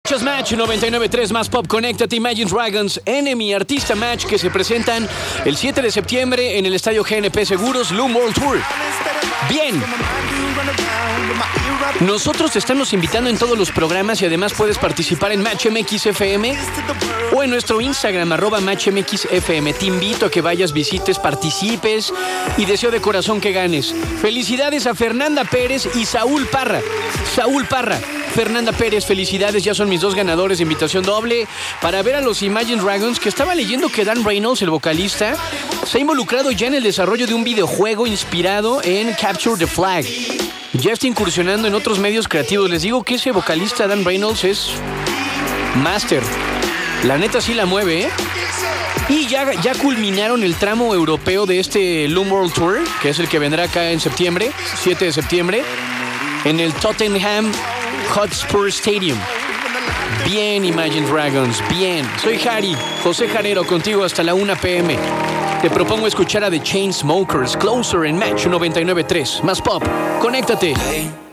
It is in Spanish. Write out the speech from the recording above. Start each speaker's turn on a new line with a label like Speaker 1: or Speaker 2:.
Speaker 1: Escuchas Match 99.3 más pop. Conéctate. Imagine Dragons, Enemy, Artista Match, que se presentan el 7 de septiembre en el estadio GNP Seguros Loom World Tour. Bien. Nosotros te estamos invitando en todos los programas y además puedes participar en Match MX FM o en nuestro Instagram, @MatchMXFM. Te invito a que vayas, visites, participes y deseo de corazón que ganes. Felicidades a Fernanda Pérez y Saúl Parra. Fernanda Pérez, felicidades, ya son mis dos ganadores de invitación doble para ver a los Imagine Dragons, que estaba leyendo que Dan Reynolds, el vocalista, se ha involucrado ya en el desarrollo de un videojuego inspirado en Capture the Flag. Ya está incursionando en otros medios creativos. Les digo que ese vocalista Dan Reynolds es máster. La neta sí la mueve, ¿eh? Y ya culminaron el tramo europeo de este Loom World Tour, que es el que vendrá acá en septiembre, 7 de septiembre, en el Tottenham Hotspur Stadium. Bien, Imagine Dragons, bien. Soy José Jarero, contigo hasta la 1 p.m. Te propongo escuchar a The Chainsmokers, Closer en Match 99.3. Más pop, conéctate.